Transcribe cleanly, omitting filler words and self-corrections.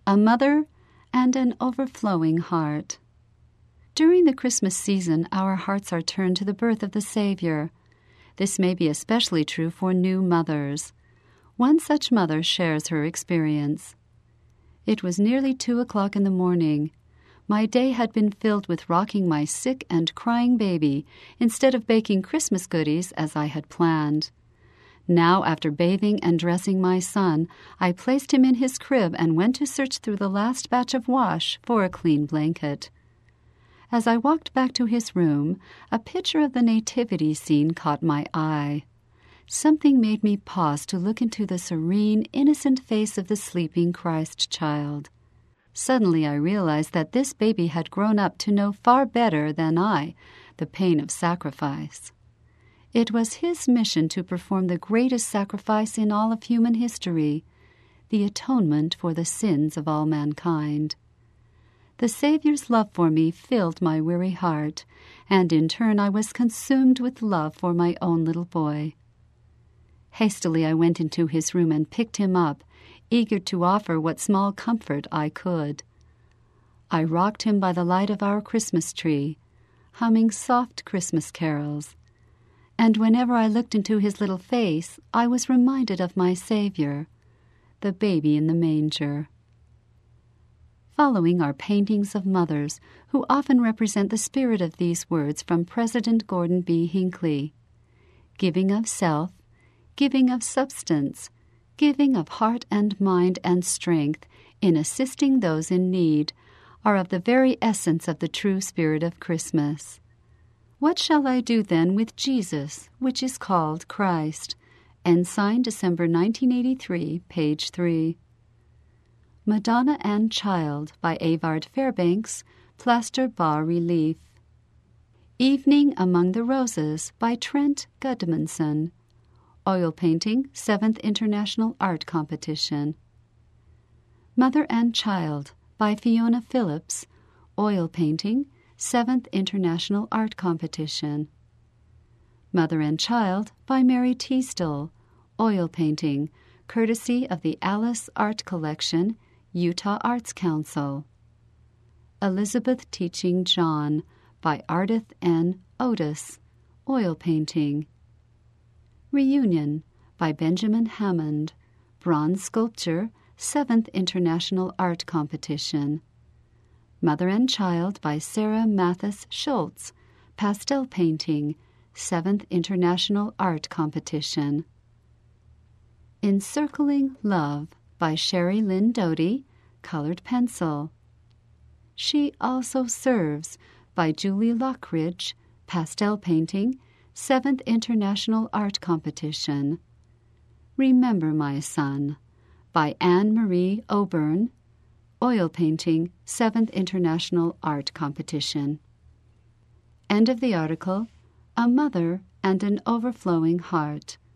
A Mother and an Overflowing Heart. During the Christmas season, our hearts are turned to the birth of the Savior. This may be especially true for new mothers. One such mother shares her experience. It was nearly 2:00 in the morning. My day had been filled with rocking my sick and crying baby instead of baking Christmas goodies as I had planned. Now, after bathing and dressing my son, I placed him in his crib and went to search through the last batch of wash for a clean blanket. As I walked back to his room, a picture of the nativity scene caught my eye. Something made me pause to look into the serene, innocent face of the sleeping Christ child. Suddenly I realized that this baby had grown up to know far better than I the pain of sacrifice. It was his mission to perform the greatest sacrifice in all of human history, the atonement for the sins of all mankind. The Savior's love for me filled my weary heart, and in turn I was consumed with love for my own little boy. Hastily I went into his room and picked him up, eager to offer what small comfort I could. I rocked him by the light of our Christmas tree, humming soft Christmas carols. And whenever I looked into his little face, I was reminded of my Savior, the baby in the manger. Following are paintings of mothers who often represent the spirit of these words from President Gordon B. Hinckley. Giving of self, giving of substance, giving of heart and mind and strength in assisting those in need are of the very essence of the true spirit of Christmas. What shall I do then with Jesus, which is called Christ? Ensign, December 1983, page 3. Madonna and Child by Avard Fairbanks, plaster bas-relief. Evening Among the Roses by Trent Gudmundson. Oil painting, 7th International Art Competition. Mother and Child by Fiona Phillips. Oil painting, 7th International Art Competition. Mother and Child by Mary Teasdale. Oil painting, courtesy of the Alice Art Collection, Utah Arts Council. Elizabeth Teaching John by Ardith N. Otis. Oil painting. Reunion by Benjamin Hammond. Bronze sculpture, 7th International Art Competition. Mother and Child by Sarah Mathis Schultz. Pastel painting, 7th International Art Competition. Encircling Love by Sherry Lynn Doty. Colored pencil. She Also Serves by Julie Lockridge. Pastel painting, 7th International Art Competition. Remember My Son by Anne-Marie Oburn. Oil painting, 7th International Art Competition. End of the article. A Mother and an Overflowing Heart